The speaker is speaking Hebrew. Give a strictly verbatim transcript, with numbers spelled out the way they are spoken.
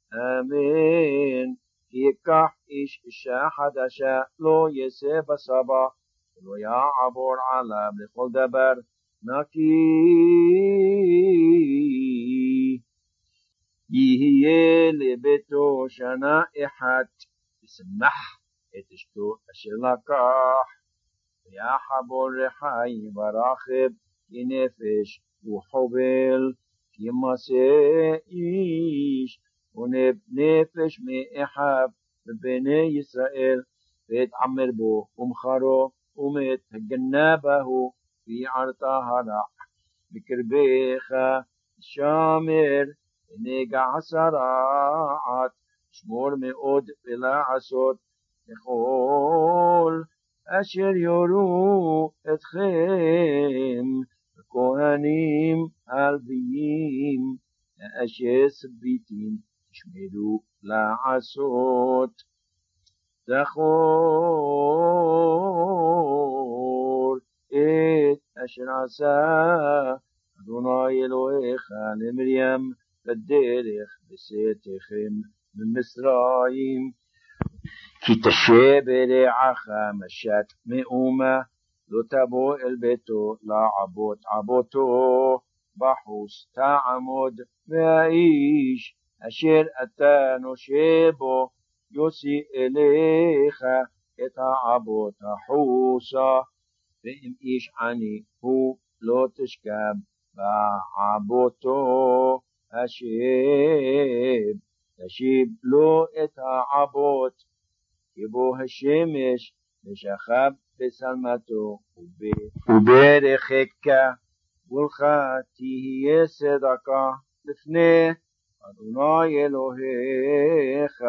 אמן. כי ייקח איש אישה חדשה, לא יעשה בסבא, ולא יעבור עליו לכל דבר נקי. יהיה לביתו שנה אחת, ושמח את אשתו אשר לקח. ויחבור לחי ברחב כנפש וחובל, כמעשה איש ונב נפש מאחיו בבני ישראל, והתעמר בו ומכרו ומת, הגנה בהו ויערת הרע. בקרבך שמר ונגע הסרעת, שמור מאוד ולעשות לכל אשר יורו אתכם הכהנים הלוויים, אשר סביתם תשמרו לעשות. זכור את אשר עשה אדוני אלוהיך למרים בדרך בצאתכם ממצרים, כי תשב ברעך משת מאומה, לא תבוא אל ביתו לעבוד עבודתו בחוץ תעמוד, והאיש אשר אתה נושה בו יוציא אליך את העבוד החוצה. ואם איש עני הוא לא תשכב בעבודתו, אשר תשיב לו את העבוד, כי בו השמש ושכב בשלמתו וברכך, ולך תהיה צדקה לפני אדוני אלוהיך.